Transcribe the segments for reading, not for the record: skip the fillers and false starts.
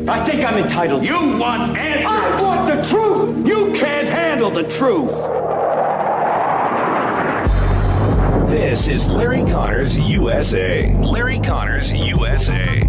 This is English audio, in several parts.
I think I'm entitled. You want answers. I want the truth. You can't handle the truth. This is Larry Connors USA. Larry Connors USA.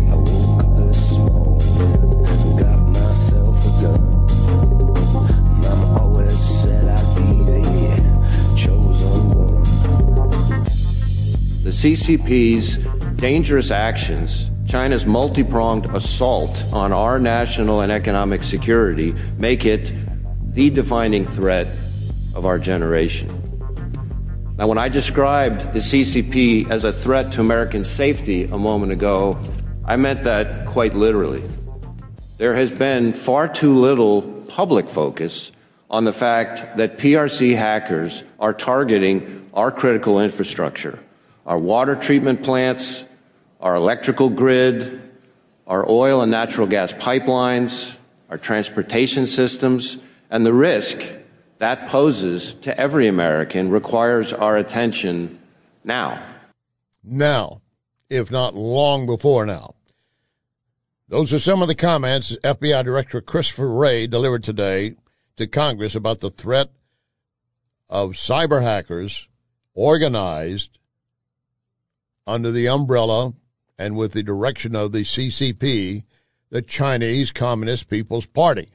The CCP's dangerous actions, China's multi-pronged assault on our national and economic security, make it the defining threat of our generation. Now, when I described the CCP as a threat to American safety a moment ago, I meant that quite literally. There has been far too little public focus on the fact that PRC hackers are targeting our critical infrastructure, our water treatment plants, our electrical grid, our oil and natural gas pipelines, our transportation systems, and the risk that poses to every American requires our attention now. Now, if not long before now. Those are some of the comments FBI Director Christopher Wray delivered today to Congress about the threat of cyber hackers organized under the umbrella and with the direction of the CCP, the Chinese Communist People's Party.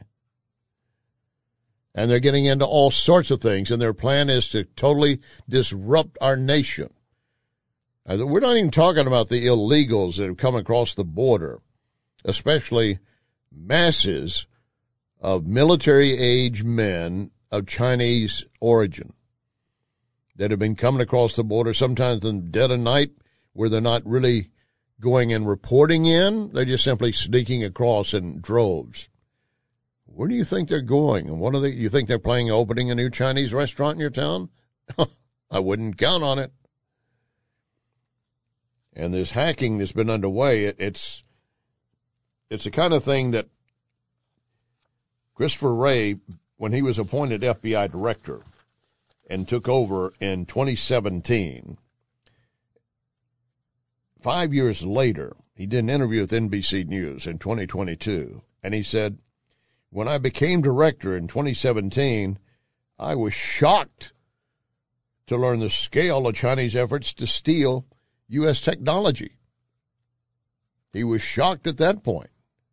And they're getting into all sorts of things, and their plan is to totally disrupt our nation. We're not even talking about the illegals that have come across the border, especially masses of military-age men of Chinese origin that have been coming across the border, sometimes in the dead of night, where they're not really going and reporting in. They're just simply sneaking across in droves. Where do you think they're going? And what are they? You think they're planning opening a new Chinese restaurant in your town? I wouldn't count on it. And this hacking that's been underway, it's the kind of thing that Christopher Wray, when he was appointed FBI director and took over in 2017, 5 years later, he did an interview with NBC News in 2022, and he said, when I became director in 2017, I was shocked to learn the scale of Chinese efforts to steal U.S. technology. He was shocked at that point.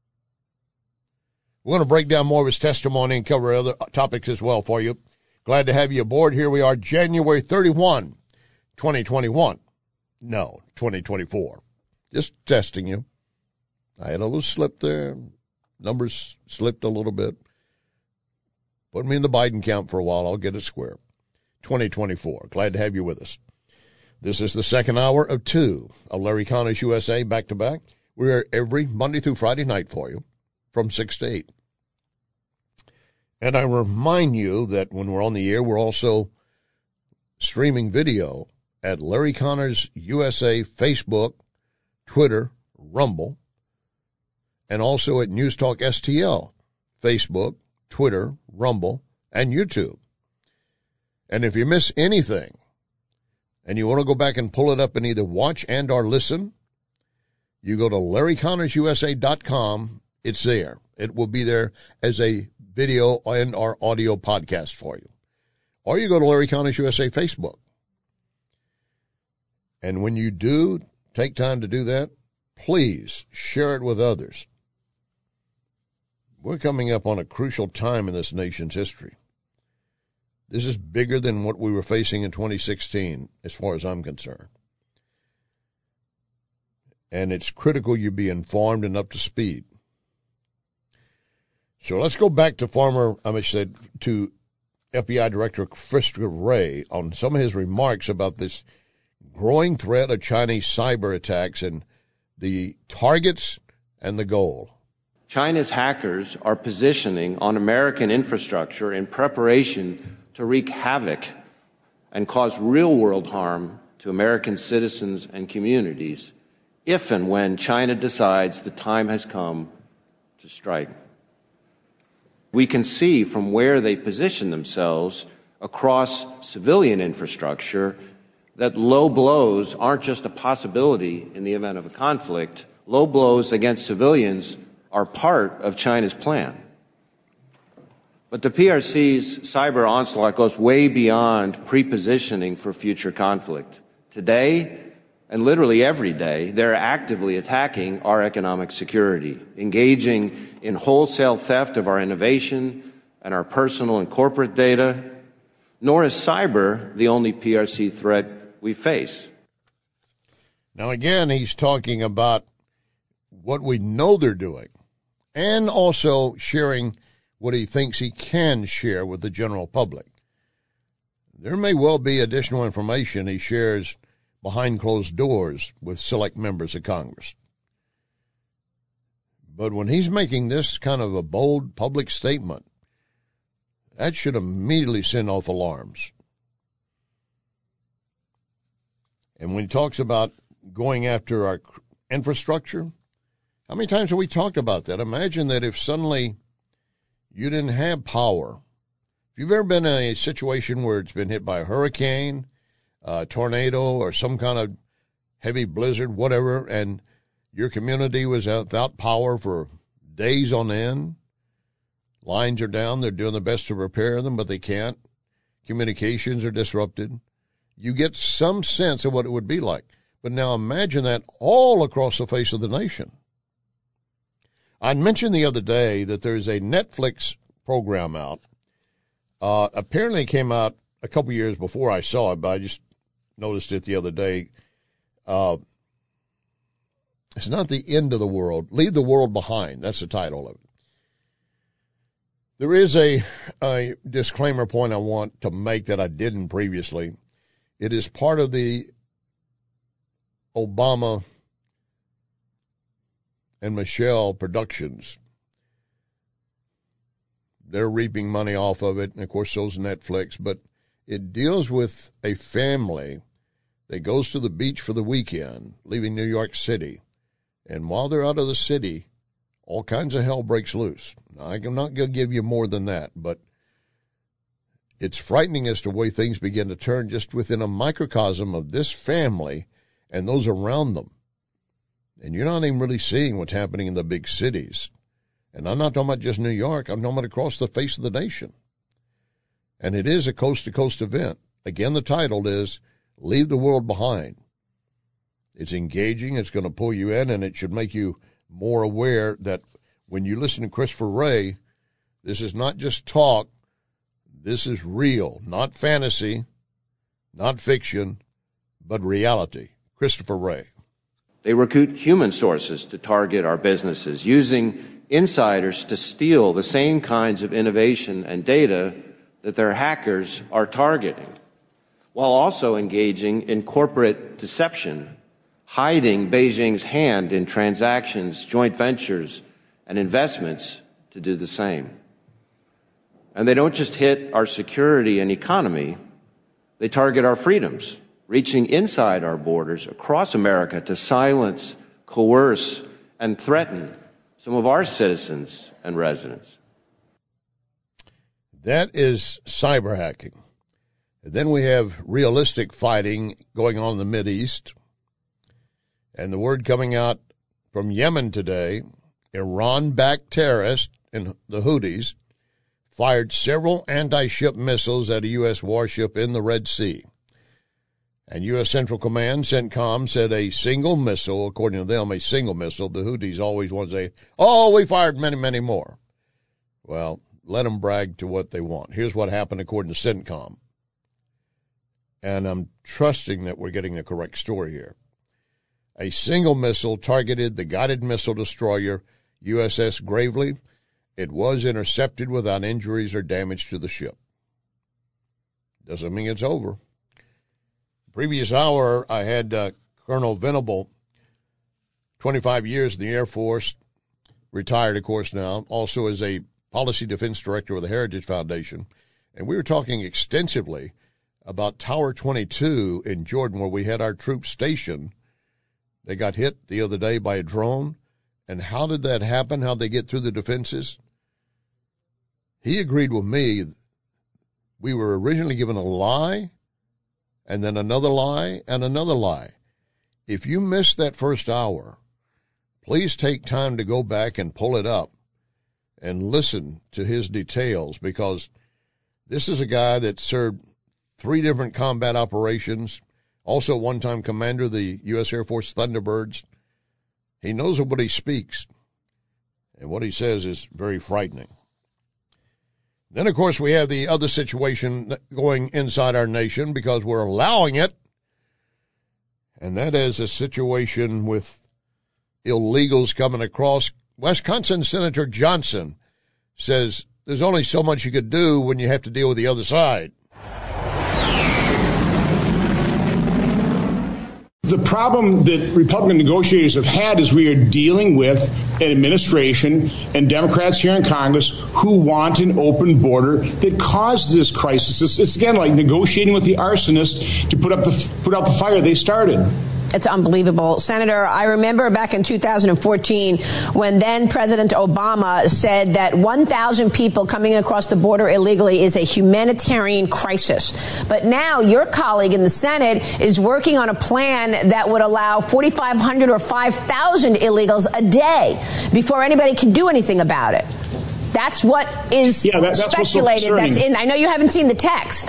We're going to break down more of his testimony and cover other topics as well for you. Glad to have you aboard. Here we are, January 31, 2021. No, 2024. Just testing you. I had a little slip there. Numbers slipped a little bit. Put me in the Biden count for a while. I'll get it square. 2024. Glad to have you with us. This is the second hour of 2 of Larry Connors USA back to back. We're here every Monday through Friday night for you from 6 to 8. And I remind you that when we're on the air, we're also streaming video at Larry Connors USA Facebook, Twitter, Rumble, and also at News Talk STL, Facebook, Twitter, Rumble, and YouTube. And if you miss anything and you want to go back and pull it up and either watch and or listen, you go to LarryConnorsUSA.com. It's there. It will be there as a video and or audio podcast for you. Or you go to Larry Connors USA Facebook. And when you do take time to do that, please share it with others. We're coming up on a crucial time in this nation's history. This is bigger than what we were facing in 2016, as far as I'm concerned. And it's critical you be informed and up to speed. So let's go back to to FBI Director Christopher Wray on some of his remarks about this growing threat of Chinese cyber attacks and the targets and the goal. China's hackers are positioning on American infrastructure in preparation to wreak havoc and cause real-world harm to American citizens and communities if and when China decides the time has come to strike. We can see from where they position themselves across civilian infrastructure that low blows aren't just a possibility in the event of a conflict. Low blows against civilians are part of China's plan. But the PRC's cyber onslaught goes way beyond pre-positioning for future conflict. Today, and literally every day, they're actively attacking our economic security, engaging in wholesale theft of our innovation and our personal and corporate data. Nor is cyber the only PRC threat we face. Now, again, he's talking about what we know they're doing and also sharing what he thinks he can share with the general public. There may well be additional information he shares behind closed doors with select members of Congress. But when he's making this kind of a bold public statement, that should immediately send off alarms. And when he talks about going after our infrastructure, how many times have we talked about that? Imagine that if suddenly you didn't have power. If you've ever been in a situation where it's been hit by a hurricane, a tornado, or some kind of heavy blizzard, whatever, and your community was without power for days on end, lines are down, they're doing the best to repair them, but they can't. Communications are disrupted. You get some sense of what it would be like. But now imagine that all across the face of the nation. I mentioned the other day that there's a Netflix program out. Apparently it came out a couple years before I saw it, but I just noticed it the other day. It's not the end of the world. Leave the world behind. That's the title of it. There is a disclaimer point I want to make that I didn't previously. It is part of the Obama and Michelle Productions. They're reaping money off of it, and of course so's Netflix, but it deals with a family that goes to the beach for the weekend, leaving New York City, and while they're out of the city, all kinds of hell breaks loose. Now, I'm not going to give you more than that, but it's frightening as to the way things begin to turn just within a microcosm of this family and those around them. And you're not even really seeing what's happening in the big cities. And I'm not talking about just New York. I'm talking about across the face of the nation. And it is a coast-to-coast event. Again, the title is Leave the World Behind. It's engaging. It's going to pull you in, and it should make you more aware that when you listen to Christopher Wray, this is not just talk. This is real, not fantasy, not fiction, but reality. Christopher Wray. They recruit human sources to target our businesses, using insiders to steal the same kinds of innovation and data that their hackers are targeting, while also engaging in corporate deception, hiding Beijing's hand in transactions, joint ventures, and investments to do the same. And they don't just hit our security and economy, they target our freedoms, reaching inside our borders across America to silence, coerce, and threaten some of our citizens and residents. That is cyber hacking. And then we have realistic fighting going on in the Mideast. And the word coming out from Yemen today, Iran-backed terrorists and the Houthis fired several anti-ship missiles at a U.S. warship in the Red Sea. And U.S. Central Command, CENTCOM, said a single missile, according to them, a single missile. The Houthis always want to say, oh, we fired many, many more. Well, let them brag to what they want. Here's what happened according to CENTCOM. And I'm trusting that we're getting the correct story here. A single missile targeted the guided missile destroyer USS Gravely. It was intercepted without injuries or damage to the ship. Doesn't mean it's over. Previous hour, I had Colonel Venable, 25 years in the Air Force, retired, of course, now, also as a policy defense director with the Heritage Foundation. And we were talking extensively about Tower 22 in Jordan, where we had our troops stationed. They got hit the other day by a drone. And how did that happen? How'd they get through the defenses? He agreed with me. We were originally given a lie, and then another lie, and another lie. If you missed that first hour, please take time to go back and pull it up and listen to his details, because this is a guy that served 3 different combat operations, also one-time commander of the U.S. Air Force Thunderbirds. He knows what he speaks, and what he says is very frightening. Then, of course, we have the other situation going inside our nation because we're allowing it, and that is a situation with illegals coming across. Wisconsin Senator Johnson says there's only so much you could do when you have to deal with the other side. The problem that Republican negotiators have had is we are dealing with an administration and Democrats here in Congress who want an open border that caused this crisis. It's again like negotiating with the arsonist to put out the fire they started. It's unbelievable. Senator, I remember back in 2014 when then President Obama said that 1,000 people coming across the border illegally is a humanitarian crisis. But now your colleague in the Senate is working on a plan that would allow 4,500 or 5,000 illegals a day before anybody can do anything about it. That's what is speculated. That's in. I know you haven't seen the text.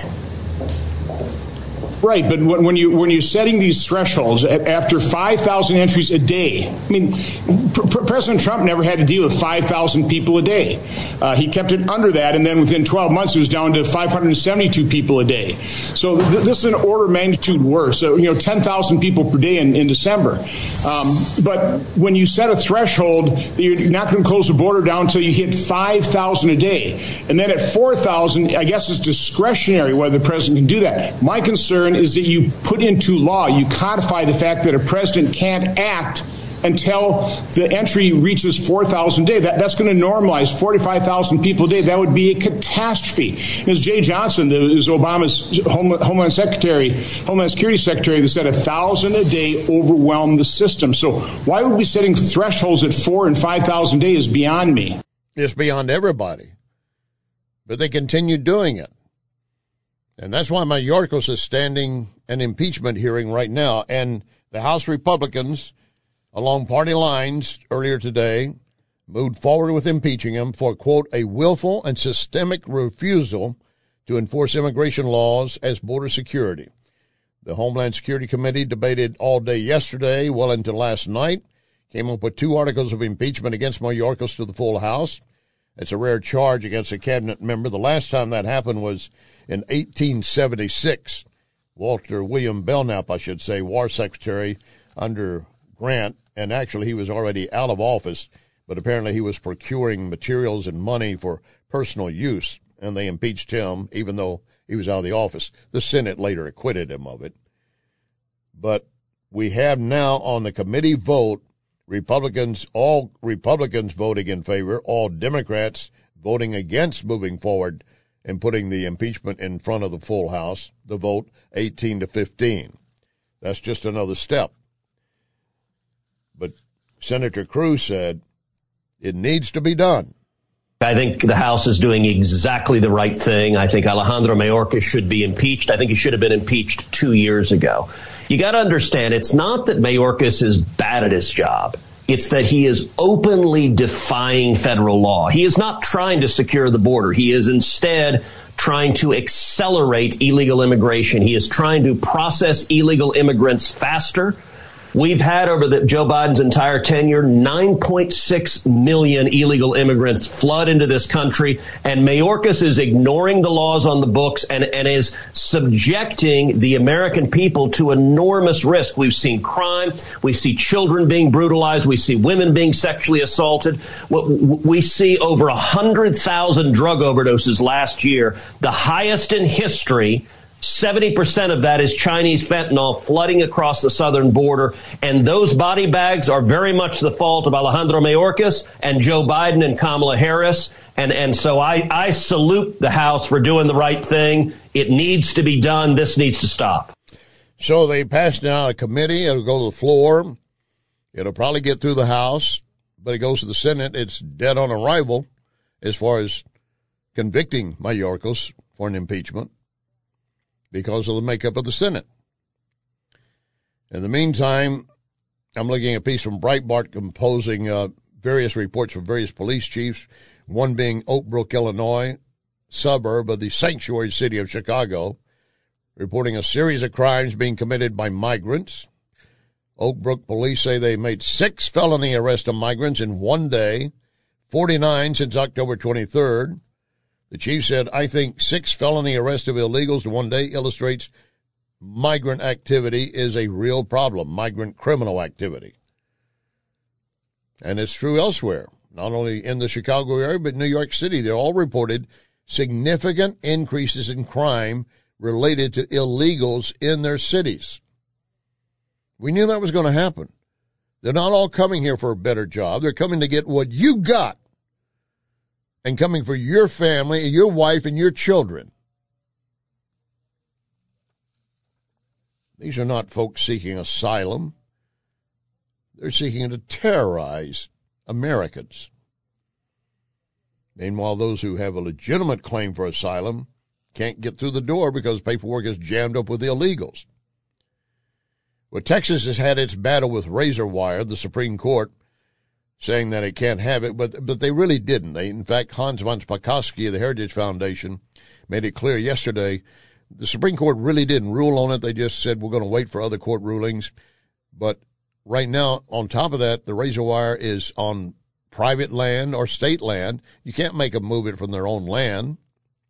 Right, but when you're setting these thresholds after 5,000 entries a day, I mean, President Trump never had to deal with 5,000 people a day. He kept it under that, and then within 12 months it was down to 572 people a day. So this is an order of magnitude worse. So 10,000 people per day in December. But when you set a threshold, you're not going to close the border down until you hit 5,000 a day, and then at 4,000, I guess it's discretionary whether the president can do that. My concern is that you put into law, you codify the fact that a president can't act until the entry reaches 4,000 a day. That's going to normalize 45,000 people a day. That would be a catastrophe. And as Jay Johnson, is Obama's Homeland Security Secretary, that said 1,000 a day overwhelmed the system. So why would we be setting thresholds at 4,000 and 5,000 a day is beyond me. It's beyond everybody. But they continue doing it. And that's why Mayorkas is standing an impeachment hearing right now. And the House Republicans, along party lines earlier today, moved forward with impeaching him for, quote, a willful and systemic refusal to enforce immigration laws as border security. The Homeland Security Committee debated all day yesterday, well into last night, came up with 2 articles of impeachment against Mayorkas to the full House. It's a rare charge against a cabinet member. The last time that happened was in 1876. Walter William Belknap, I should say, War Secretary under Grant, and actually he was already out of office, but apparently he was procuring materials and money for personal use, and they impeached him even though he was out of the office. The Senate later acquitted him of it. But we have now on the committee vote, all Republicans voting in favor, all Democrats voting against moving forward and putting the impeachment in front of the full House, the vote 18-15. That's just another step. But Senator Cruz said it needs to be done. I think the House is doing exactly the right thing. I think Alejandro Mayorkas should be impeached. I think he should have been impeached 2 years ago. You got to understand, it's not that Mayorkas is bad at his job. It's that he is openly defying federal law. He is not trying to secure the border. He is instead trying to accelerate illegal immigration. He is trying to process illegal immigrants faster. We've had over Joe Biden's entire tenure, 9.6 million illegal immigrants flood into this country, and Mayorkas is ignoring the laws on the books and is subjecting the American people to enormous risk. We've seen crime. We see children being brutalized. We see women being sexually assaulted. We see over 100,000 drug overdoses last year, the highest in history. 70% of that is Chinese fentanyl flooding across the southern border. And those body bags are very much the fault of Alejandro Mayorkas and Joe Biden and Kamala Harris. And so I salute the House for doing the right thing. It needs to be done. This needs to stop. So they passed now a committee. It'll go to the floor. It'll probably get through the House, but it goes to the Senate. It's dead on arrival as far as convicting Mayorkas for an impeachment, because of the makeup of the Senate. In the meantime, I'm looking at a piece from Breitbart composing various reports from various police chiefs, one being Oak Brook, Illinois, suburb of the sanctuary city of Chicago, reporting a series of crimes being committed by migrants. Oak Brook police say they made 6 felony arrests of migrants in one day, 49 since October 23rd. The chief said, I think 6 felony arrests of illegals in one day illustrates migrant activity is a real problem, migrant criminal activity. And it's true elsewhere, not only in the Chicago area, but New York City. They all reported significant increases in crime related to illegals in their cities. We knew that was going to happen. They're not all coming here for a better job. They're coming to get what you got and coming for your family, your wife, and your children. These are not folks seeking asylum. They're seeking to terrorize Americans. Meanwhile, those who have a legitimate claim for asylum can't get through the door because paperwork is jammed up with illegals. Well, Texas has had its battle with razor wire, the Supreme Court saying that it can't have it, but they really didn't. In fact, Hans von Spakovsky of the Heritage Foundation made it clear yesterday the Supreme Court really didn't rule on it. They just said we're going to wait for other court rulings. But right now, on top of that, the razor wire is on private land or state land. You can't make them move it from their own land,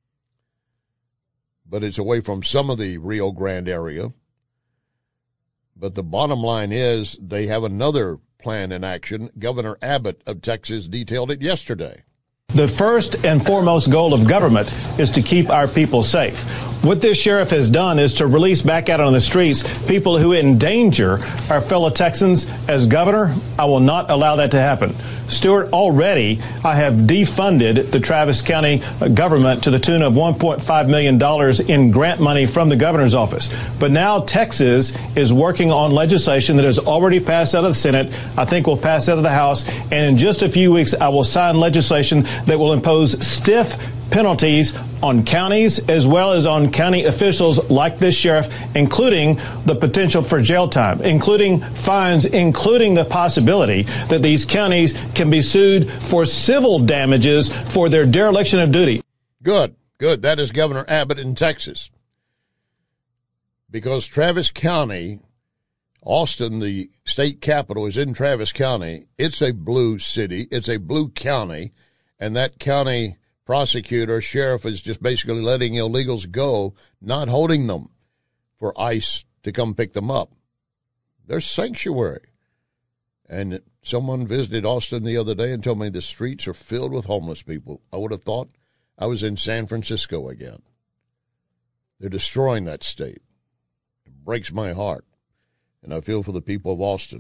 but it's away from some of the Rio Grande area. But the bottom line is they have another plan in action. Governor Abbott of Texas detailed it yesterday. The first and foremost goal of government is to keep our people safe. What this sheriff has done is to release back out on the streets people who endanger our fellow Texans. As governor, I will not allow that to happen. Stuart, already I have defunded the Travis County government to the tune of $1.5 million in grant money from the governor's office. But now Texas is working on legislation that has already passed out of the Senate, I think will pass out of the House, and in just a few weeks I will sign legislation that will impose stiff penalties on counties as well as on county officials like this sheriff, including the potential for jail time, including fines, including the possibility that these counties can be sued for civil damages for their dereliction of duty. Good. That is Governor Abbott in Texas. Because Travis County, Austin, the state capital, is in Travis County. It's a blue city. It's a blue county. And that county prosecutor, sheriff, is just basically letting illegals go, not holding them for ICE to come pick them up. They're sanctuary. And someone visited Austin the other day and told me the streets are filled with homeless people. I would have thought I was in San Francisco again. They're destroying that state. It breaks my heart. And I feel for the people of Austin.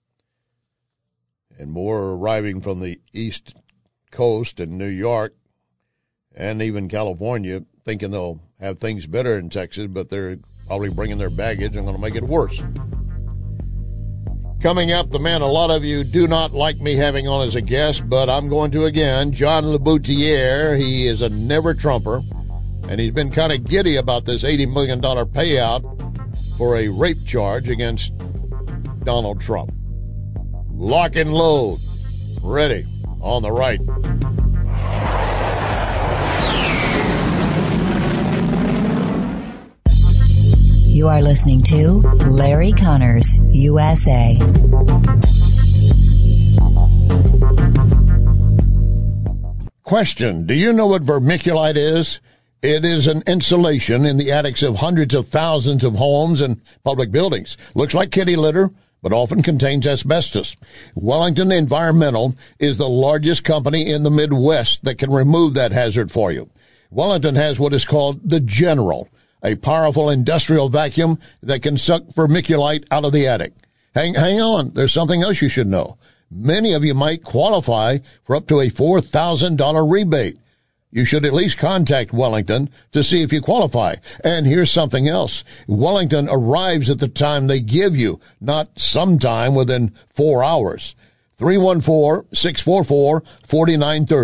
And more are arriving from the East Coast and New York and even California, thinking they'll have things better in Texas, but they're probably bringing their baggage and going to make it worse. Coming up, the man a lot of you do not like me having on as a guest, but I'm going to again, John LeBoutier. He is a never-Trumper, and he's been kind of giddy about this $80 million payout for a rape charge against Donald Trump. Lock and load. Ready. On the right. You are listening to Larry Connors, USA. Question. Do you know what vermiculite is? It is an insulation in the attics of hundreds of thousands of homes and public buildings. Looks like kitty litter, but often contains asbestos. Wellington Environmental is the largest company in the Midwest that can remove that hazard for you. Wellington has what is called the General, a powerful industrial vacuum that can suck vermiculite out of the attic. Hang on, there's something else you should know. Many of you might qualify for up to a $4,000 rebate. You should at least contact Wellington to see if you qualify. And here's something else. Wellington arrives at the time they give you, not sometime within 4 hours. 314-644-4930.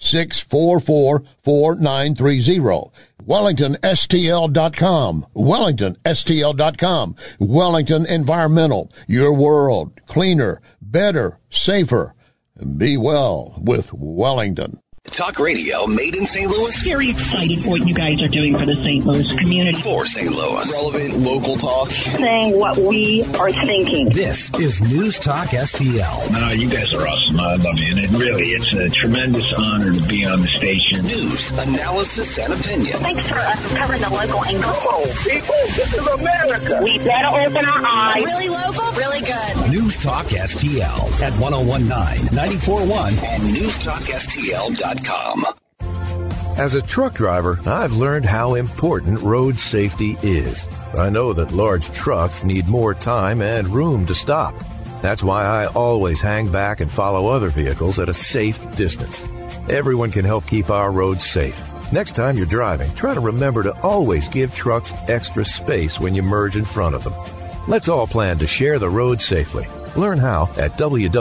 888-644-4930. WellingtonSTL.com. WellingtonSTL.com. Wellington Environmental. Your world. Cleaner, better, safer. Be well with Wellington. Talk radio made in St. Louis. Very excited for what you guys are doing for the St. Louis community. For St. Louis. Relevant local talk. Saying what we are thinking. This is News Talk STL. No, you guys are awesome. I love you. And it's a tremendous honor to be on the station. News, analysis, and opinion. Thanks for covering the local angle. Oh, people, this is America. We better open our eyes. Really local, really good. News Talk STL at 1019, 94.1 and newstalkstl.com. As a truck driver, I've learned how important road safety is. I know that large trucks need more time and room to stop. That's why I always hang back and follow other vehicles at a safe distance. Everyone can help keep our roads safe. Next time you're driving, try to remember to always give trucks extra space when you merge in front of them. Let's all plan to share the road safely. Learn how at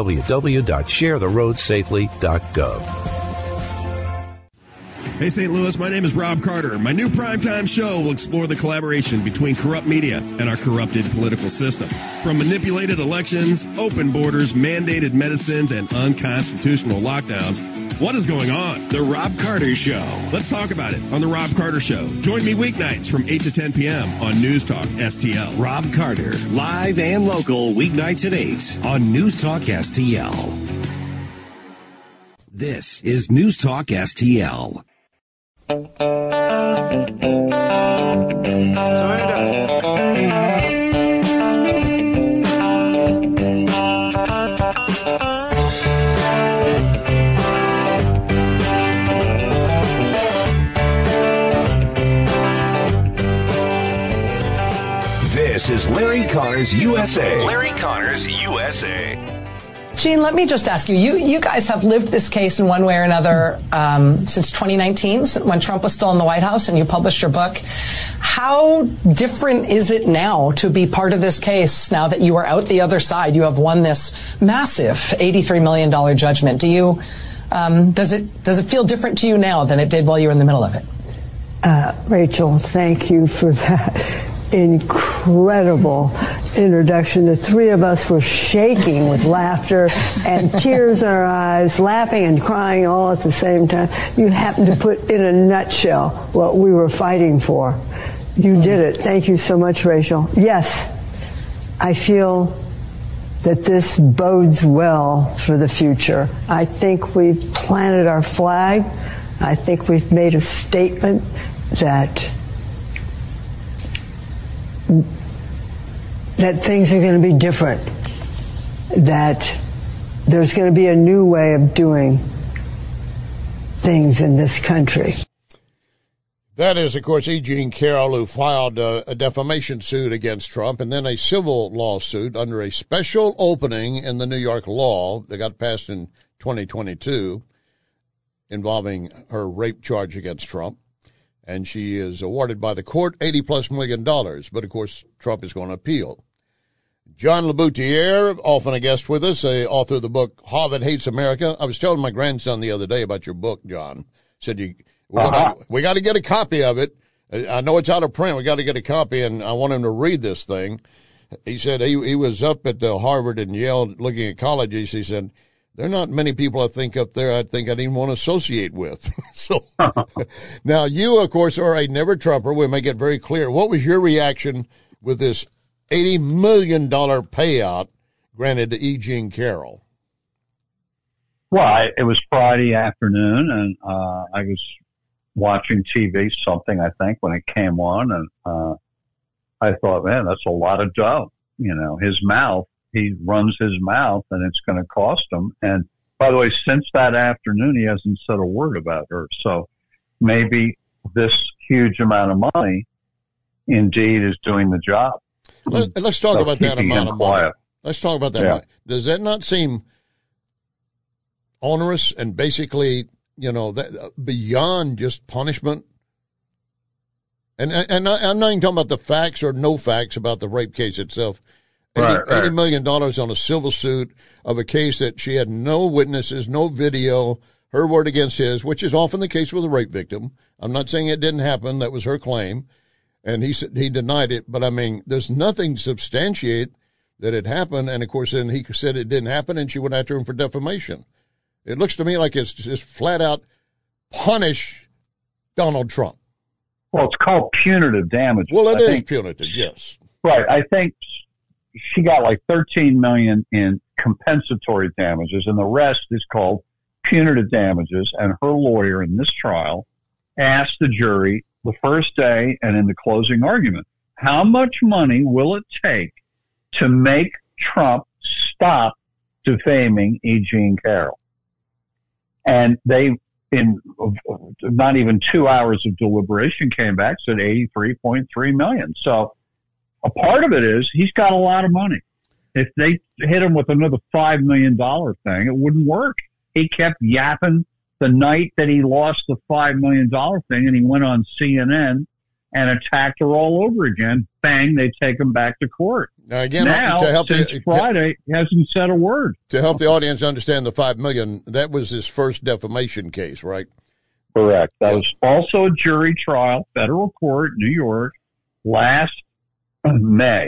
www.sharetheroadsafely.gov. Hey, St. Louis, my name is Rob Carter. My new primetime show will explore the collaboration between corrupt media and our corrupted political system. From manipulated elections, open borders, mandated medicines, and unconstitutional lockdowns, what is going on? The Rob Carter Show. Let's talk about it on The Rob Carter Show. Join me weeknights from 8 to 10 p.m. on News Talk STL. Rob Carter, live and local, weeknights at 8 on News Talk STL. This is News Talk STL. This is Larry Connors USA. Larry Connors USA. Gene, let me just ask you, you guys have lived this case in one way or another since 2019, when Trump was still in the White House, and you published your book. How different is it now to be part of this case now that you are out the other side? You have won this massive $83 million judgment. Do you does it feel different to you now than it did while you were in the middle of it? Rachel, thank you for that incredible introduction. The three of us were shaking with laughter and tears in our eyes, laughing and crying all at the same time. You happened to put in a nutshell what we were fighting for. You did it. Thank you so much, Rachel. Yes, I feel that this bodes well for the future. I think we've planted our flag. I think we've made a statement that things are going to be different, that there's going to be a new way of doing things in this country. That is, of course, E. Jean Carroll, who filed a defamation suit against Trump and then a civil lawsuit under a special opening in the New York law that got passed in 2022 involving her rape charge against Trump. And she is awarded by the court $80+ million. But, of course, Trump is going to appeal. John Laboutiere, often a guest with us, author of the book Harvard Hates America. I was telling my grandson the other day about your book, John. Said we got to get a copy of it. I know it's out of print. We got to get a copy, and I want him to read this thing. He said he was up at the Harvard and Yale looking at colleges. He said, there are not many people I think up there I think I'd even want to associate with. So now you, of course, are a never Trumper. We make it very clear. What was your reaction with this $80 million payout granted to E. Jean Carroll? Well, it was Friday afternoon, and I was watching TV, something I think, when it came on, and I thought, man, that's a lot of dough. You know, his mouth. He runs his mouth, and it's going to cost him. And by the way, since that afternoon, he hasn't said a word about her. So maybe this huge amount of money indeed is doing the job. Let's talk about that amount of money. Let's talk about that money. Does that not seem onerous and basically, that beyond just punishment? And I'm not even talking about the facts or no facts about the rape case itself. $80 million on a civil suit of a case that she had no witnesses, no video. her word against his, which is often the case with a rape victim. I'm not saying it didn't happen. That was her claim. And he said he denied it. But I mean, there's nothing to substantiate that it happened. And of course, then he said it didn't happen and she went after him for defamation. It looks to me like it's just flat out punish Donald Trump. Well, it's called punitive damages. Well, it is punitive, yes. Right. I think she got like $13 million in compensatory damages, and the rest is called punitive damages. And her lawyer in this trial asked the jury the first day and in the closing argument, how much money will it take to make Trump stop defaming E. Jean Carroll? And they, in not even 2 hours of deliberation, came back, said $83.3 million. So a part of it is he's got a lot of money. If they hit him with another $5 million thing, it wouldn't work. He kept yapping the night that he lost the $5 million thing, and he went on CNN and attacked her all over again. Bang, they take him back to court. Now, since Friday, he hasn't said a word. To help the audience understand the $5 million, that was his first defamation case, right? Correct. That was also a jury trial, federal court, New York, last May.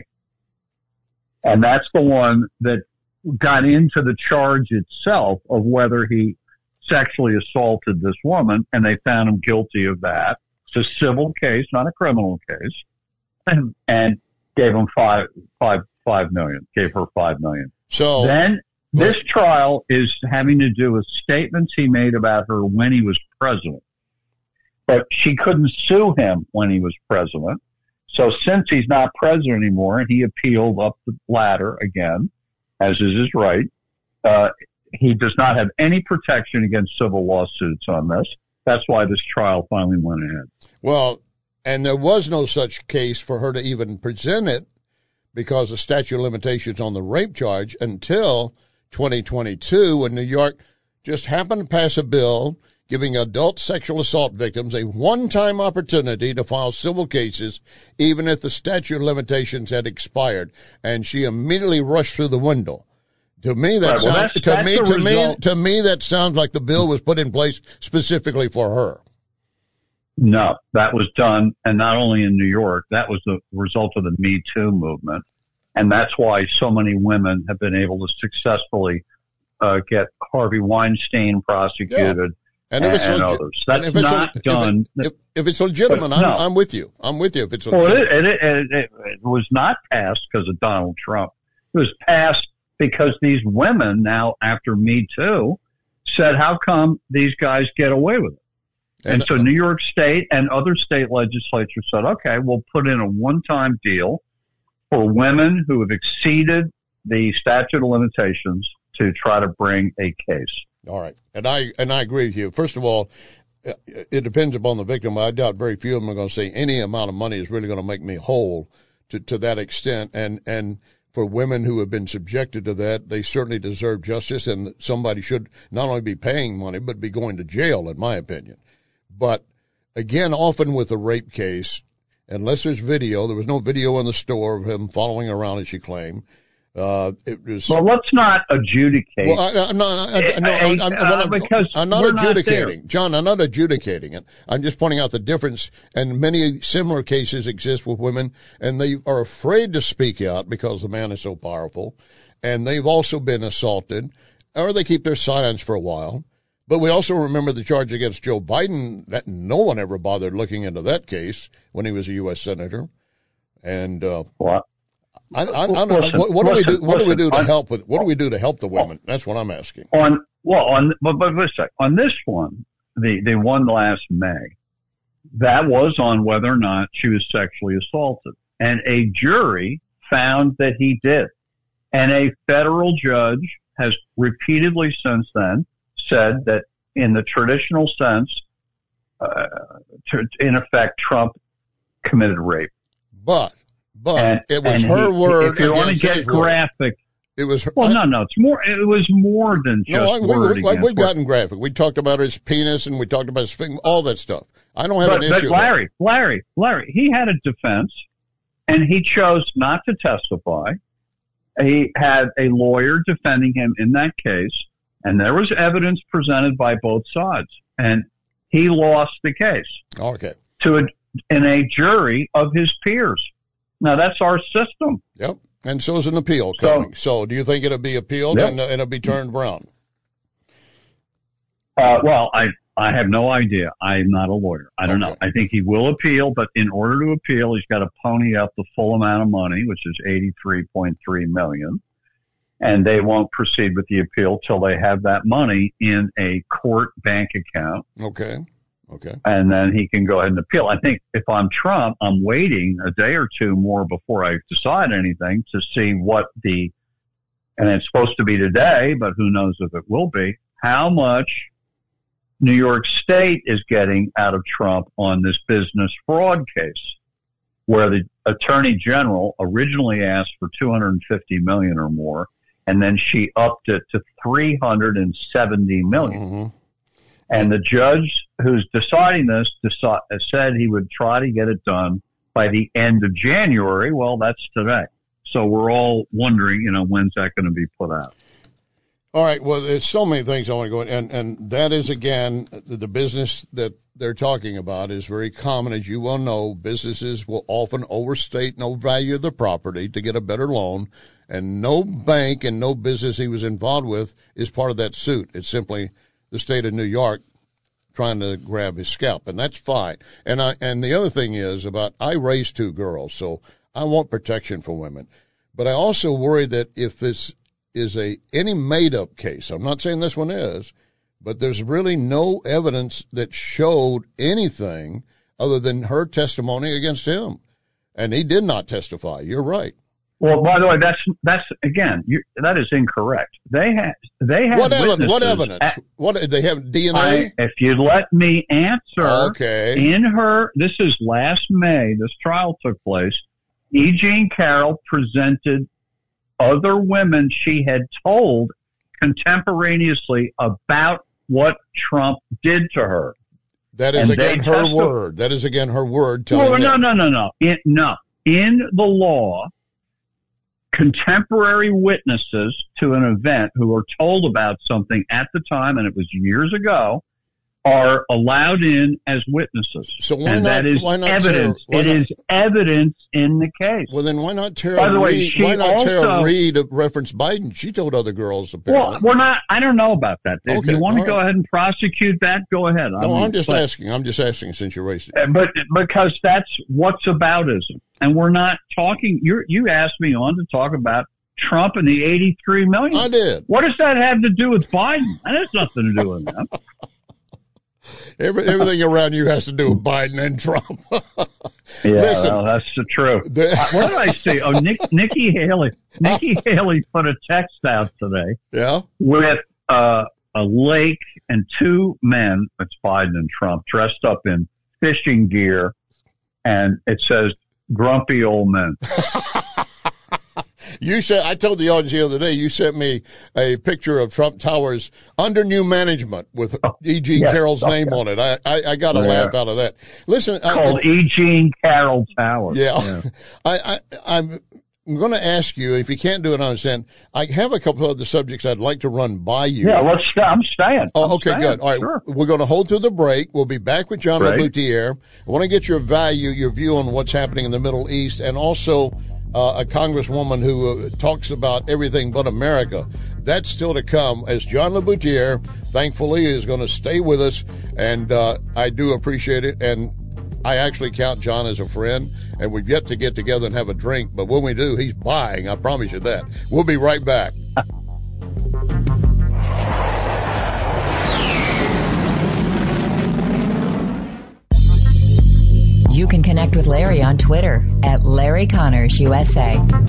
And that's the one that got into the charge itself of whether he sexually assaulted this woman, and they found him guilty of that. It's a civil case, not a criminal case, and gave him $5 million, gave her $5 million. So then this trial is having to do with statements he made about her when he was president, but she couldn't sue him when he was president. So since he's not president anymore and he appealed up the ladder again, as is his right, he does not have any protection against civil lawsuits on this. That's why this trial finally went ahead. Well, and there was no such case for her to even present it because of statute of limitations on the rape charge until 2022 when New York just happened to pass a bill giving adult sexual assault victims a one-time opportunity to file civil cases even if the statute of limitations had expired. And she immediately rushed through the window. To me, that sounds like the bill was put in place specifically for her. No, that was done, and not only in New York, that was the result of the Me Too movement. And that's why so many women have been able to successfully get Harvey Weinstein prosecuted. Yeah. And others. That's not done. If it's legitimate, I'm with you. I'm with you if it's legitimate. Well, it was not passed because of Donald Trump. It was passed because these women now, after Me Too, said, how come these guys get away with it? And so New York State and other state legislatures said, okay, we'll put in a one-time deal for women who have exceeded the statute of limitations to try to bring a case. All right. And I agree with you. First of all, it depends upon the victim. I doubt very few of them are going to say any amount of money is really going to make me whole to that extent. And for women who have been subjected to that, they certainly deserve justice, and somebody should not only be paying money, but be going to jail, in my opinion. But again, often with a rape case, unless there's video, there was no video in the store of him following around, as she claimed. It was. Well, let's not adjudicate. Well, I'm not adjudicating, John. I'm not adjudicating it. I'm just pointing out the difference. And many similar cases exist with women, and they are afraid to speak out because the man is so powerful, and they've also been assaulted, or they keep their silence for a while. But we also remember the charge against Joe Biden that no one ever bothered looking into that case when he was a U.S. senator. And what do we do? What do we do to help with? What do we do to help the women? That's what I'm asking. But wait a second. On this one, the one last May, that was on whether or not she was sexually assaulted, and a jury found that he did, and a federal judge has repeatedly since then said that in the traditional sense, in effect, Trump committed rape. But it was her word. If you want to get graphic, it was her. Well, no, it's more. It was more than just word. We've gotten graphic. We talked about his penis and we talked about his finger, all that stuff. I don't have an issue. But Larry, he had a defense, and he chose not to testify. He had a lawyer defending him in that case, And there was evidence presented by both sides. And he lost the case. Okay. In a jury of his peers. Now, that's our system. Yep. And so is an appeal coming. So do you think it'll be appealed and it'll be turned around? Well, I have no idea. I'm not a lawyer. I don't know. I think he will appeal, but in order to appeal, he's got to pony up the full amount of money, which is $83.3 million. And they won't proceed with the appeal till they have that money in a court bank account. Okay. And then he can go ahead and appeal. I think if I'm Trump, I'm waiting a day or two more before I decide anything to see what and it's supposed to be today, but who knows if it will be, how much New York State is getting out of Trump on this business fraud case, where the Attorney General originally asked for $250 million or more, and then she upped it to $370 million. Mm-hmm. And the judge who's deciding this said he would try to get it done by the end of January. Well, that's today. So we're all wondering, when's that going to be put out? All right. Well, there's so many things I want to go in. And that is, again, the business that they're talking about is very common. As you well know, businesses will often overstate no value of the property to get a better loan. And no bank and no business he was involved with is part of that suit. It's simply the state of New York trying to grab his scalp, and that's fine. And the other thing is I raised 2 girls, so I want protection for women. But I also worry that if this is any made-up case, I'm not saying this one is, but there's really no evidence that showed anything other than her testimony against him, and he did not testify. You're right. Well, by the way, that's again, that is incorrect. They have what witnesses. What evidence? What they have DNA? If you let me answer, okay. This is last May. This trial took place. E. Jean Carroll presented other women she had told contemporaneously about what Trump did to her. That is again her word. That is again her word. No. In the law, contemporary witnesses to an event who are told about something at the time, and it was years ago, are allowed in as witnesses. So that is evidence. It is evidence in the case. Well, then why not Tara Reid? Tara Reid reference Biden? She told other girls. Apparently. Well, we're not. I don't know about that. If you want to go ahead and prosecute that, go ahead. I'm just asking. I'm just asking since you raised it. But because that's whatsaboutism, and we're not talking. You asked me to talk about Trump and the $83 million. I did. What does that have to do with Biden? That has nothing to do with that. Everything around you has to do with Biden and Trump. Listen, that's the truth. What did I see? Oh, Nikki Haley. Nikki Haley put a text out today. Yeah. With a lake and 2 men, it's Biden and Trump, dressed up in fishing gear, and it says, "Grumpy old men." I told the audience the other day, you sent me a picture of Trump Towers under new management with E. Jean Carroll's name on it. I got a laugh out of that. Listen, called E. Jean Carroll Towers. Yeah. I'm going to ask you, if you can't do it, I understand. I have a couple of other subjects I'd like to run by you. Yeah, I'm staying. Oh, okay, good. All right, sure. We're going to hold through the break. We'll be back with John LaBoutiere. I want to get your view on what's happening in the Middle East, and also a congresswoman who talks about everything but America. That's still to come, as John LaBoutiere, thankfully, is going to stay with us, and I do appreciate it, and I actually count John as a friend, and we've yet to get together and have a drink, but when we do, he's buying, I promise you that. We'll be right back. You can connect with Larry on Twitter at Larry Connors USA.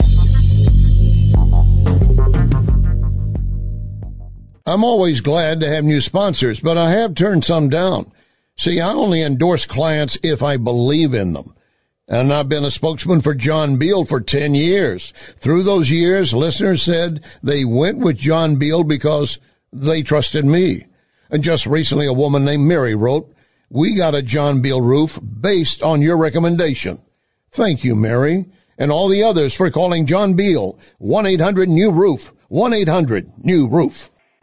I'm always glad to have new sponsors, but I have turned some down. See, I only endorse clients if I believe in them. And I've been a spokesman for John Beal for 10 years. Through those years, listeners said they went with John Beal because they trusted me. And just recently, a woman named Mary wrote, "We got a John Beal roof based on your recommendation." Thank you, Mary, and all the others for calling John Beal. 1-800-NEW-ROOF. 1-800-NEW-ROOF.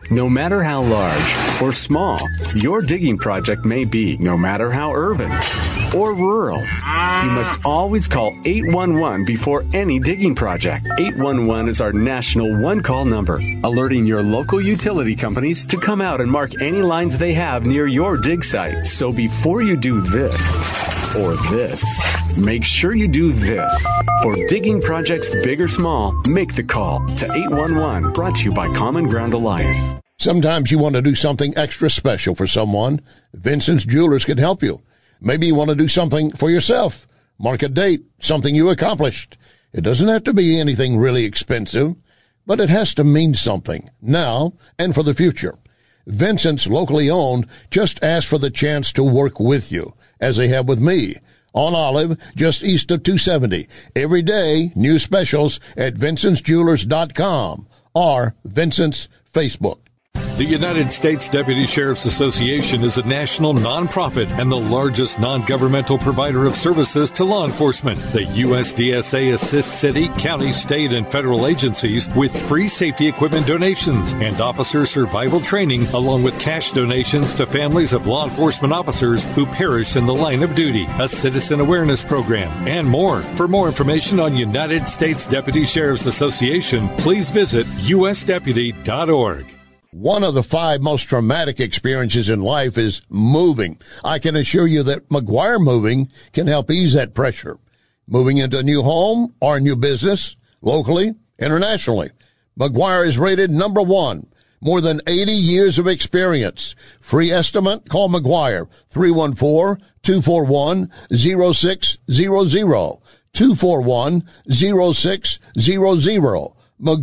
No matter how large or small your digging project may be, no matter how urban or rural, you must always call 811 before any digging project. 811 is our national one-call number, alerting your local utility companies to come out and mark any lines they have near your dig site. So before you do this or this, make sure you do this. For digging projects big or small, make the call to 811, brought to you by Common Ground Alliance. Sometimes you want to do something extra special for someone. Vincent's Jewelers can help you. Maybe you want to do something for yourself. Mark a date, something you accomplished. It doesn't have to be anything really expensive, but it has to mean something now and for the future. Vincent's, locally owned, just ask for the chance to work with you, as they have with me, on Olive, just east of 270. Every day, new specials at vincentsjewelers.com or Vincent's Facebook. The United States Deputy Sheriff's Association is a national nonprofit and the largest non-governmental provider of services to law enforcement. The USDSA assists city, county, state, and federal agencies with free safety equipment donations and officer survival training, along with cash donations to families of law enforcement officers who perish in the line of duty, a citizen awareness program, and more. For more information on United States Deputy Sheriff's Association, please visit usdeputy.org. One of the 5 most traumatic experiences in life is moving. I can assure you that McGuire Moving can help ease that pressure. Moving into a new home or a new business, locally, internationally. McGuire is rated number 1. More than 80 years of experience. Free estimate? Call McGuire. 314-241-0600. 241-0600.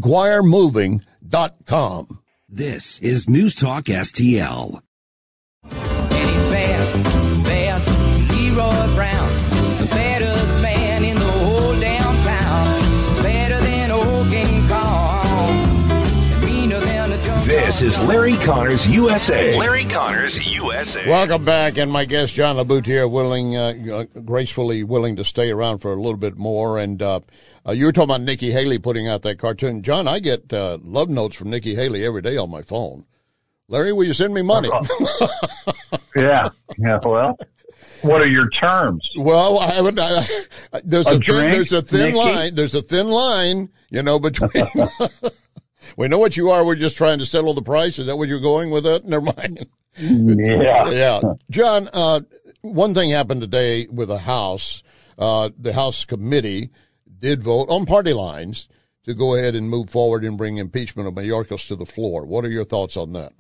McGuireMoving.com. This is News Talk STL. And he's bad, Leroy Brown, the baddest man in the whole damn town, better than old King Kong, meaner than a junk. This is Larry Connors USA. Larry Connors USA. Welcome back, and my guest John Laboutiere, gracefully willing to stay around for a little bit more, and you were talking about Nikki Haley putting out that cartoon. John, I get love notes from Nikki Haley every day on my phone. Larry, will you send me money? Yeah. Well, what are your terms? Well, I haven't. There's a thin Nikki? line. There's a thin line, between. We know what you are. We're just trying to settle the price. Is that where you're going with it? Never mind. Yeah. John, one thing happened today with the House. The House committee did vote on party lines to go ahead and move forward and bring impeachment of Mayorkas to the floor. What are your thoughts on that?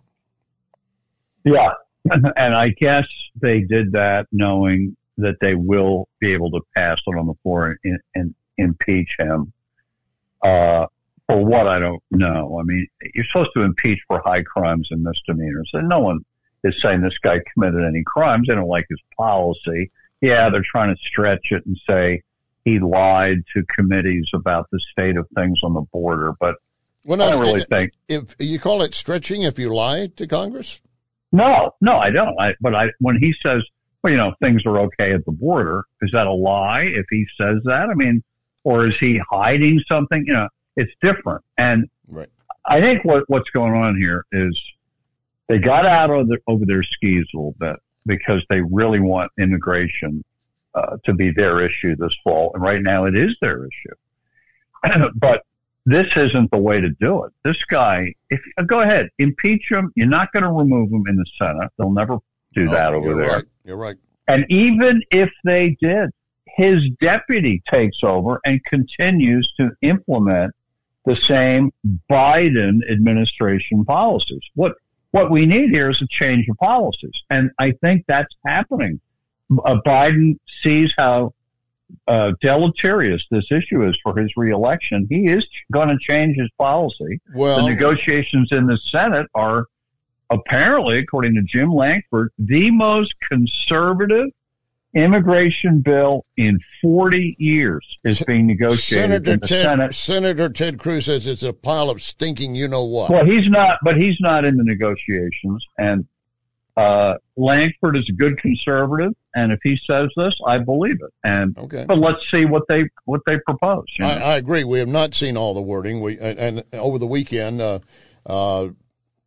Yeah, and I guess they did that knowing that they will be able to pass it on the floor and impeach him. For what, I don't know. I mean, you're supposed to impeach for high crimes and misdemeanors, and no one is saying this guy committed any crimes. They don't like his policy. Yeah, they're trying to stretch it and say he lied to committees about the state of things on the border, but I don't really think. If you call it stretching if you lie to Congress? No, I don't. When he says, well, things are okay at the border, is that a lie if he says that? I mean, or is he hiding something? It's different. And right. I think what's going on here is they got out over their skis a little bit because they really want immigration to be their issue this fall. And right now it is their issue. But this isn't the way to do it. This guy, go ahead, impeach him. You're not going to remove him in the Senate. They'll never do that over there. Right. You're right. And even if they did, his deputy takes over and continues to implement the same Biden administration policies. What we need here is a change of policies. And I think that's happening. Biden sees how deleterious this issue is for his reelection. He is going to change his policy. Well, the negotiations in the Senate are apparently, according to Jim Lankford, the most conservative immigration bill in 40 years is being negotiated in the Senate. Senator Ted Cruz says it's a pile of stinking you-know-what. Well, he's not in the negotiations, and Lankford is a good conservative, and if he says this, I believe it. But let's see what they propose. I agree. We have not seen all the wording. And over the weekend,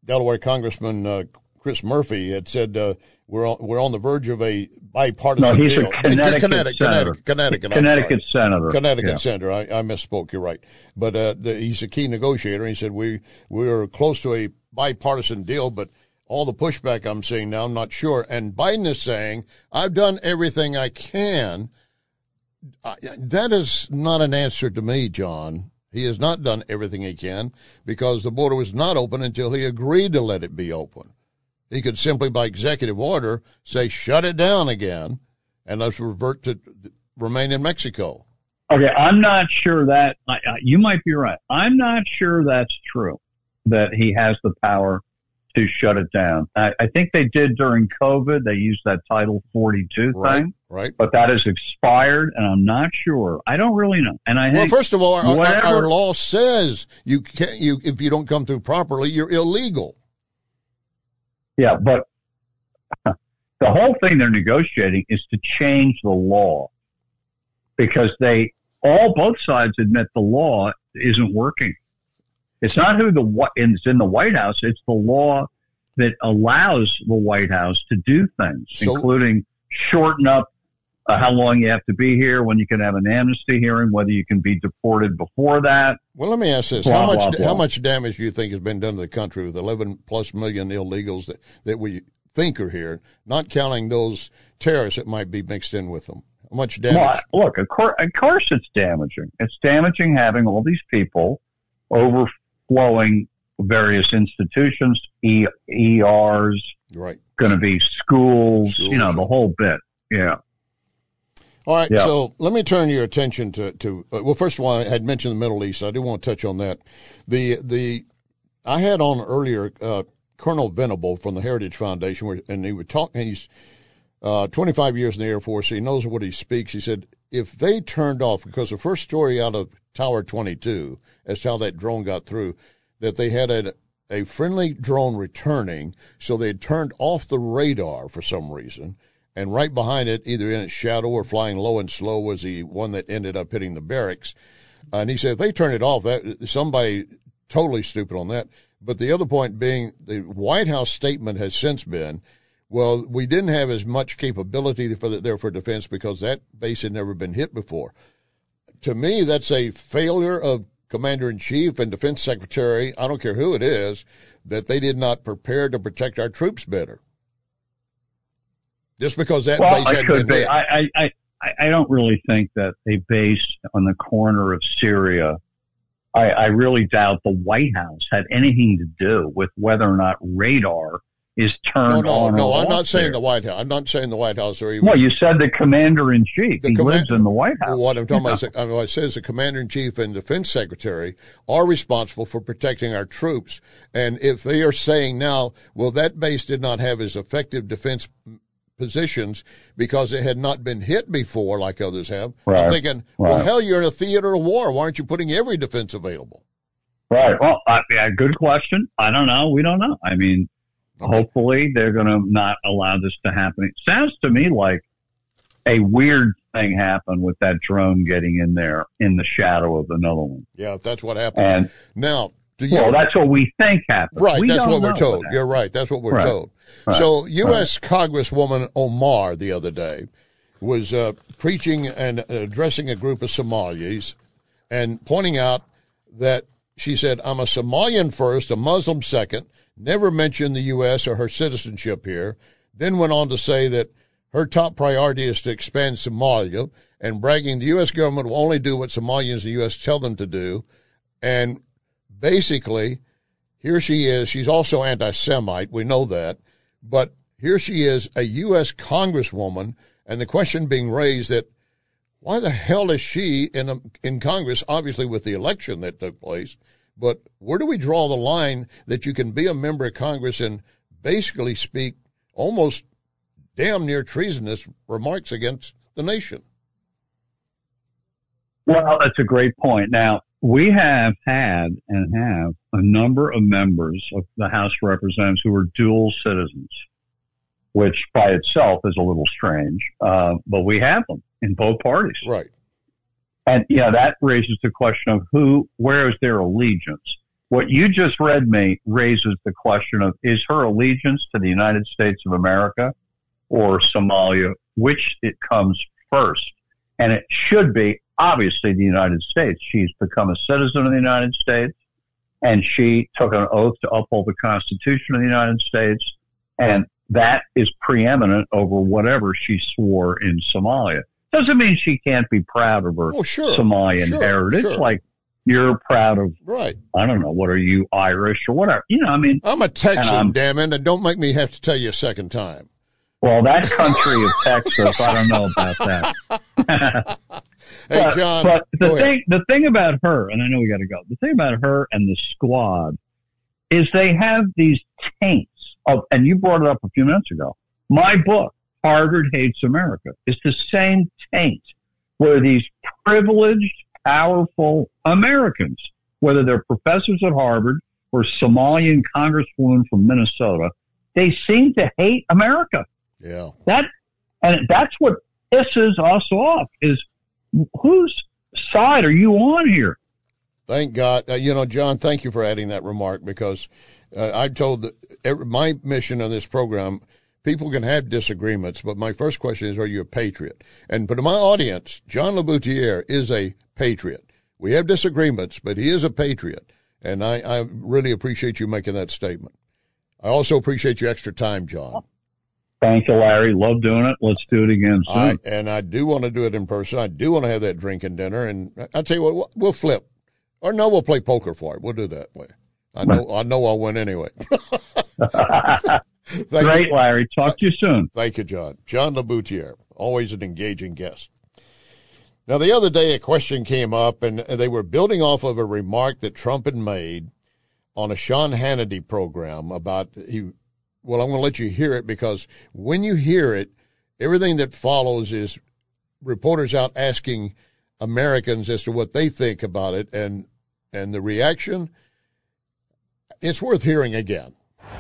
Delaware Congressman Chris Murphy had said we're on the verge of a bipartisan deal. No, he's a Connecticut senator. Connecticut senator. I misspoke. You're right. But he's a key negotiator. He said we are close to a bipartisan deal, but all the pushback I'm seeing now, I'm not sure. And Biden is saying, I've done everything I can. That is not an answer to me, John. He has not done everything he can because the border was not open until he agreed to let it be open. He could simply, by executive order, say, shut it down again, and let's revert to remain in Mexico. Okay, I'm not sure that you might be right. I'm not sure that's true, that he has the power to shut it down. I think they did during COVID. They used that Title 42 thing. Right. But that has expired, and I'm not sure. I don't really know. And I think, first of all, our law says you can't. If you don't come through properly, you're illegal. Yeah, but the whole thing they're negotiating is to change the law because both sides admit the law isn't working. It's not who is in the White House. It's the law that allows the White House to do things, including shorten up how long you have to be here, when you can have an amnesty hearing, whether you can be deported before that. Well, let me ask this. How much damage do you think has been done to the country with 11+ million illegals that we think are here, not counting those terrorists that might be mixed in with them? How much damage? Well, look, of course it's damaging. It's damaging having all these people overflowing various institutions, ERs, right? Going to be schools, the whole bit. Yeah. All right, so let me turn your attention to well, first of all, I had mentioned the Middle East. I do want to touch on that. I had on earlier Colonel Venable from the Heritage Foundation, and he would talk, and he's 25 years in the Air Force, so he knows what he speaks. He said, if they turned off, because the first story out of Tower 22, as to how that drone got through, that they had a friendly drone returning, so they had turned off the radar for some reason. And right behind it, either in its shadow or flying low and slow, was the one that ended up hitting the barracks. And he said, if they turn it off, somebody totally stupid on that. But the other point being, the White House statement has since been, well, we didn't have as much capability for defense because that base had never been hit before. To me, that's a failure of Commander-in-Chief and Defense Secretary, I don't care who it is, that they did not prepare to protect our troops better. Just because that base had been hit. I don't really think that a base on the corner of Syria, I really doubt the White House had anything to do with whether or not radar is turned on. No, I'm not saying the White House. I'm not saying the White House or even. Well, you said the Commander-in-Chief. He lives in the White House. What I'm talking about, it says the Commander-in-Chief and Defense Secretary are responsible for protecting our troops. And if they are saying now, well, that base did not have as effective defense positions because it had not been hit before like others have. Right. I'm thinking, well, hell, you're in a theater of war. Why aren't you putting every defense available? Right. Well, good question. I don't know. We don't know. I mean, hopefully they're going to not allow this to happen. It sounds to me like a weird thing happened with that drone getting in there in the shadow of another one. Yeah, that's what happened. And now, that's what we think happened. Right, that's what we're told. You're right. That's what we're told. Right. So U.S. Congresswoman Omar the other day was preaching and addressing a group of Somalis and pointing out that she said, I'm a Somalian first, a Muslim second, never mentioned the U.S. or her citizenship here, then went on to say that her top priority is to expand Somalia and bragging the U.S. government will only do what Somalians in the U.S. tell them to do. And basically, here she is. She's also anti-Semite. We know that. But here she is, a U.S. Congresswoman, and the question being raised that why the hell is she in Congress, obviously with the election that took place, but where do we draw the line that you can be a member of Congress and basically speak almost damn near treasonous remarks against the nation? Well, that's a great point. Now, we have had and have a number of members of the House of Representatives who are dual citizens, which by itself is a little strange, but we have them in both parties. Right. And, that raises the question of where is their allegiance? what you just read me raises the question of, is her allegiance to the United States of America or Somalia, which it comes first? And it should be, obviously, the United States. She's become a citizen of the United States, and she took an oath to uphold the Constitution of the United States, and that is preeminent over whatever she swore in Somalia. Doesn't mean she can't be proud of her Somalian heritage. Sure. Like you're proud of, right? I don't know, what are you, Irish or whatever? You know, I mean, I'm a Texan, damn it, and don't make me have to tell you a second time. Well, that country of Texas, I don't know about that. Hey, John. But the thing about her, and I know we got to go. The thing about her and the squad is they have these taints of, and you brought it up a few minutes ago. My book, Harvard Hates America, is the same taint where these privileged, powerful Americans, whether they're professors at Harvard or Somalian congresswoman from Minnesota, they seem to hate America. Yeah. That's what pisses us off is whose side are you on here? Thank God. John, thank you for adding that remark because I told that my mission on this program, people can have disagreements, but my first question is, are you a patriot? And for my audience, John LaBoutiere is a patriot. We have disagreements, but he is a patriot. And I really appreciate you making that statement. I also appreciate your extra time, John. Thank you, Larry. Love doing it. Let's do it again soon. And I do want to do it in person. I do want to have that drinking dinner. And I'll tell you what, we'll flip. Or no, we'll play poker for it. We'll do that way. I know I'll win anyway. Great, Larry. Talk to you soon. Thank you, John. John LaBoutiere, always an engaging guest. Now, the other day, a question came up, and they were building off of a remark that Trump had made on a Sean Hannity program about well, I'm going to let you hear it because when you hear it, everything that follows is reporters out asking Americans as to what they think about it, and the reaction, it's worth hearing again.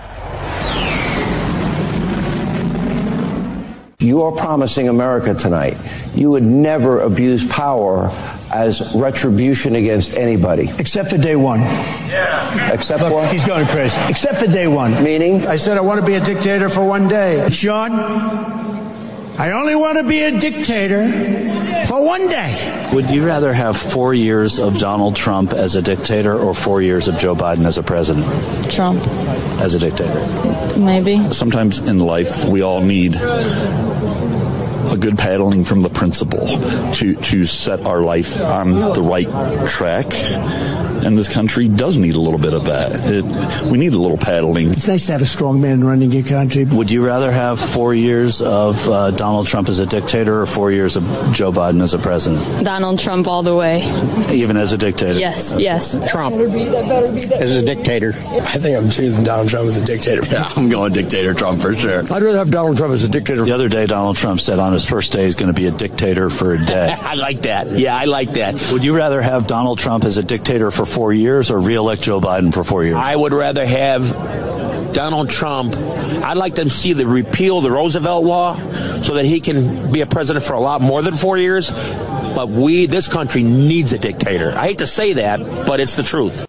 You are promising America tonight you would never abuse power as retribution against anybody. Except for day one. Yeah. Except Look, what? He's going crazy. Except for day one. Meaning? I said I want to be a dictator for one day. Sean, I only want to be a dictator for one day. Would you rather have 4 years of Donald Trump as a dictator or 4 years of Joe Biden as a president? Trump. As a dictator? Maybe. Sometimes in life, we all need a good paddling from the principal to set our life on the right track. And this country does need a little bit of that. We need a little paddling. It's nice to have a strong man running your country. Would you rather have 4 years of Donald Trump as a dictator or 4 years of Joe Biden as a president? Donald Trump all the way. Even as a dictator? Yes. Trump as a dictator. I think I'm choosing Donald Trump as a dictator. Yeah, I'm going dictator Trump for sure. I'd rather have Donald Trump as a dictator. The other day, Donald Trump said on his first day he's going to be a dictator for a day. I like that. Yeah, I like that. Would you rather have Donald Trump as a dictator for 4 years or re-elect Joe Biden for 4 years? I would rather have Donald Trump. I'd like them to see the repeal of the Roosevelt law so that he can be a president for a lot more than 4 years. But this country needs a dictator. I hate to say that, but it's the truth.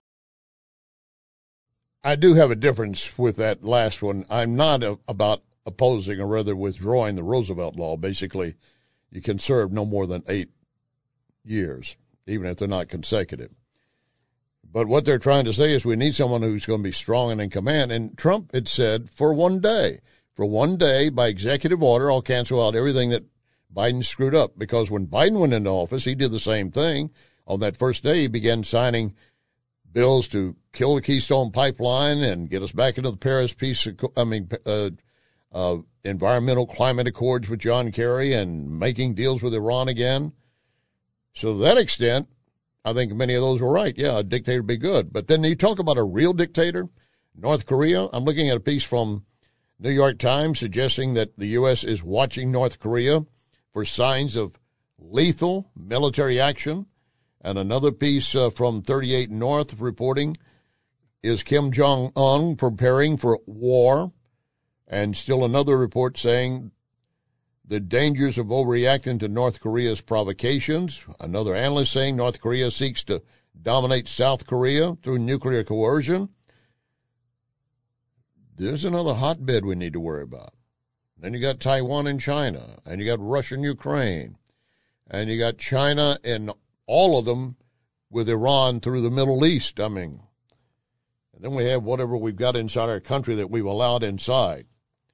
I do have a difference with that last one. I'm not about opposing or rather withdrawing the Roosevelt law. Basically, you can serve no more than 8 years, even if they're not consecutive. But what they're trying to say is we need someone who's going to be strong and in command. And Trump had said for one day, by executive order, I'll cancel out everything that Biden screwed up. Because when Biden went into office, he did the same thing. On that first day, he began signing bills to kill the Keystone Pipeline and get us back into the Paris environmental climate accords with John Kerry and making deals with Iran again. So to that extent, I think many of those were right. Yeah, a dictator would be good. But then you talk about a real dictator, North Korea. I'm looking at a piece from New York Times suggesting that the U.S. is watching North Korea for signs of lethal military action. And another piece from 38 North reporting, is Kim Jong-un preparing for war? And still another report saying The dangers of overreacting to North Korea's provocations. Another analyst saying North Korea seeks to dominate South Korea through nuclear coercion. There's another hotbed we need to worry about. Then you got Taiwan and China, and you got Russia and Ukraine, and you got China and all of them with Iran through the Middle East. I mean, and then we have whatever we've got inside our country that we've allowed inside.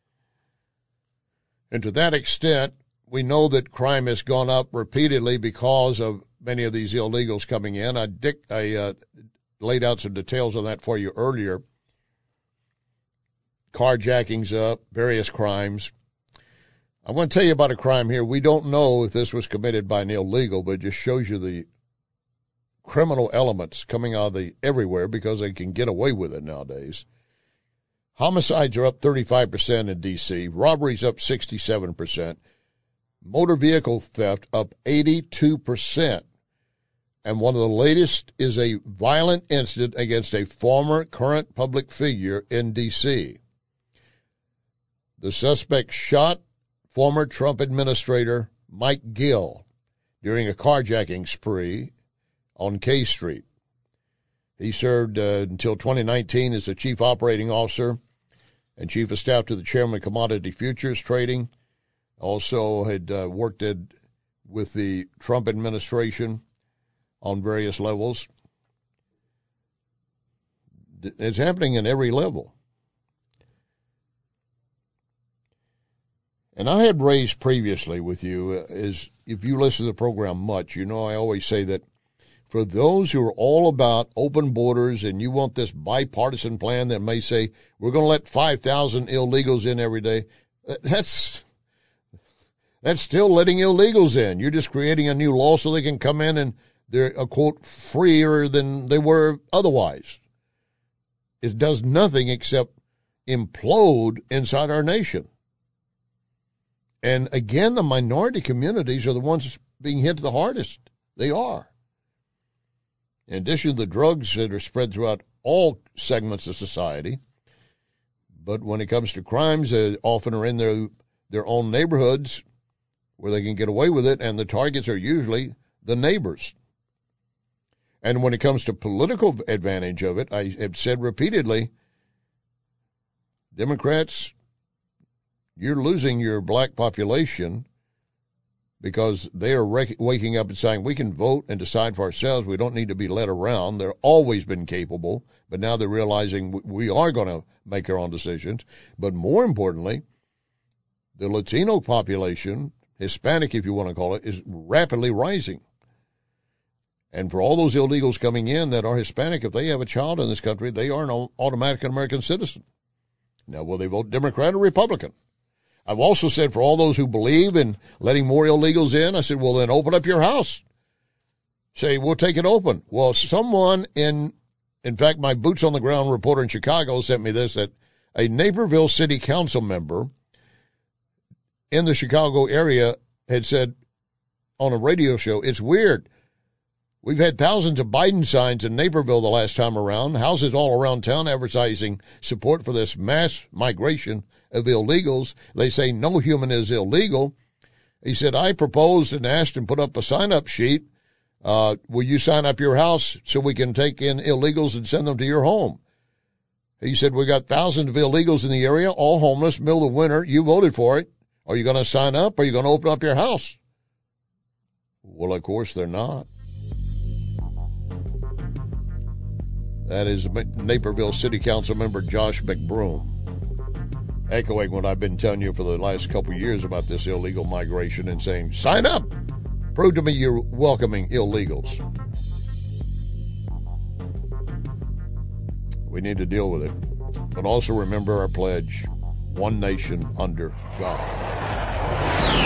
And to that extent, we know that crime has gone up repeatedly because of many of these illegals coming in. I laid out some details on that for you earlier. Carjackings up, various crimes. I'm going to tell you about a crime here. We don't know if this was committed by an illegal, but it just shows you the criminal elements coming out of everywhere because they can get away with it nowadays. Homicides are up 35% in D.C., robberies up 67%, motor vehicle theft up 82%, and one of the latest is a violent incident against a former current public figure in D.C. The suspect shot former Trump administrator Mike Gill during a carjacking spree on K Street. He served until 2019 as the chief operating officer and chief of staff to the chairman of Commodity Futures Trading. Also had worked with the Trump administration on various levels. It's happening in every level. And I had raised previously with you, is if you listen to the program much, you know I always say that for those who are all about open borders and you want this bipartisan plan that may say we're going to let 5,000 illegals in every day, that's still letting illegals in. You're just creating a new law so they can come in and they're, a quote, freer than they were otherwise. It does nothing except implode inside our nation. And again, the minority communities are the ones being hit the hardest. They are. In addition to the drugs that are spread throughout all segments of society. But when it comes to crimes, they often are in their own neighborhoods where they can get away with it, and the targets are usually the neighbors. And when it comes to political advantage of it, I have said repeatedly, Democrats, you're losing your black population because they are waking up and saying we can vote and decide for ourselves. We don't need to be led around. They've always been capable, but now they're realizing we are going to make our own decisions. But more importantly, the Latino population, Hispanic if you want to call it, is rapidly rising. And for all those illegals coming in that are Hispanic, if they have a child in this country, they are an automatic American citizen. Now, will they vote Democrat or Republican? I've also said for all those who believe in letting more illegals in, I said, well, then open up your house. Say, we'll take it open. Well, someone in fact, my boots on the ground reporter in Chicago sent me this, that a Naperville City Council member in the Chicago area had said on a radio show, it's weird. We've had thousands of Biden signs in Naperville the last time around, houses all around town advertising support for this mass migration of illegals. They say no human is illegal. He said, I proposed and asked and put up a sign-up sheet. Will you sign up your house so we can take in illegals and send them to your home? He said, we got thousands of illegals in the area, all homeless, middle of winter. You voted for it. Are you going to sign up? Or are you going to open up your house? Well, of course they're not. That is Naperville City Council member Josh McBroom, echoing what I've been telling you for the last couple of years about this illegal migration and saying, sign up. Prove to me you're welcoming illegals. We need to deal with it. But also remember our pledge, one nation under God.